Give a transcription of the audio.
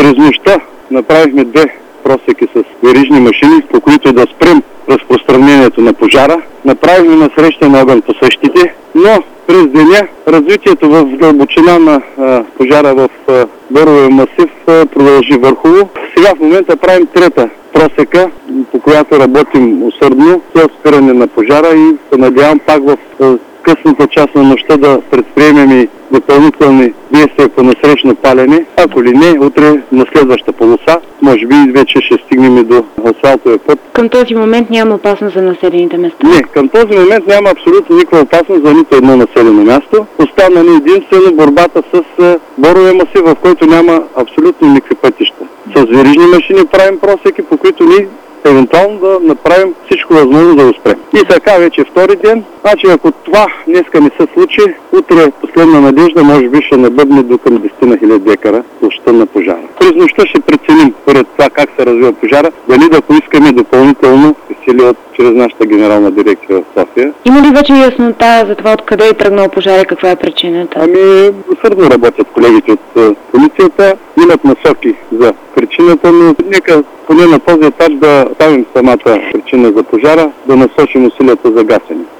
През нощта направихме 2 просеки с верижни машини, по които да спрем разпространението на пожара. Направихме насрещен огън по същите, но през деня развитието в дълбочина на пожара в боровия масив продължи върхово. Сега в момента правим 3-та просека, по която работим усърдно за спиране на пожара и се надявам пак в късната част на нощта да предприемем и допълнителни действия по насрещно палене. Ако ли не, утре на следваща полоса, може би вече ще стигнем и до асфалтовия път. Към този момент няма опасност за населените места? Не, към този момент няма абсолютно никаква опасност за нито едно населено място. Остана ни единствено борбата с боровия масив, в който няма абсолютно никакви пътища. С верижни машини правим просеки, по които ние евентуално да направим всичко възможно да успеем. И така вече втори ден. Значи ако това днеска не се случи, утре последна надежда може би ще набъдне до към 10 000 декара площта на пожара. През нощта ще преценим поред това как се развива пожара, дали да поискаме допълнително сили чрез нашата генерална дирекция в София. Има ли вече яснота за това откъде е тръгнал пожар и каква е причината? Усърдно работят колегите от полицията, имат насоки за причината, но нека поне на този етап да ставим самата причина за пожара, да насочим усилията за гасене.